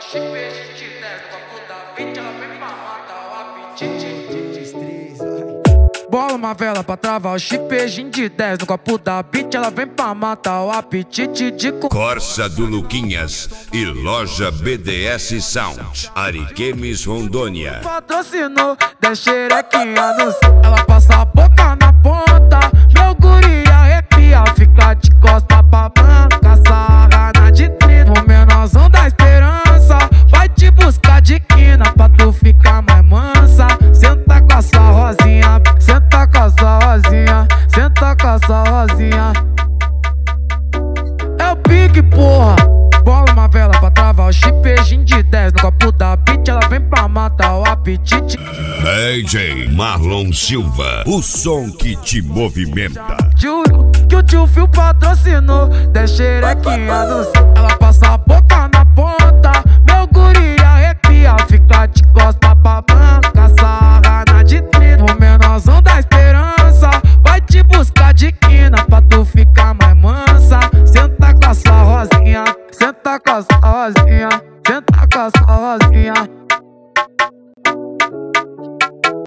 chip, gente deve pra puta beat, ela vem pra matar o apetite. Bola uma vela pra travar o chipejinho de 10 no copo da beat, ela vem pra matar o apetite de Corsa do Luquinhas e loja BDS Sound, Ariquemes, Rondônia. Patrocinou, da xerequinha no céu. Ela passa a boca na ponta, meu guri arrepia, fica de costa pra banca, sarra na de trino. O menorzão da esperança vai te buscar de quina pra tu ficar mais mansa. Senta com a sua rosinha, senta com a sua rosinha, senta com a sua rosinha. É o pique, porra. Bola uma vela pra travar o chipejinho de 10 no copo da beat, ela vem pra matar o apetite. DJ Marlon Silva, o som que te movimenta. Juro que o tio Phil patrocinou, da xerequinha no céu. Ela passa a boca na ponta, meu guri arrepia, fica de costa pra banca, sarra na de trino. O menorzão da esperança vai te buscar de quina pra tu ficar mais mansa. Senta com a sua rosinha, senta com a sua rosinha, senta com a sua rosinha.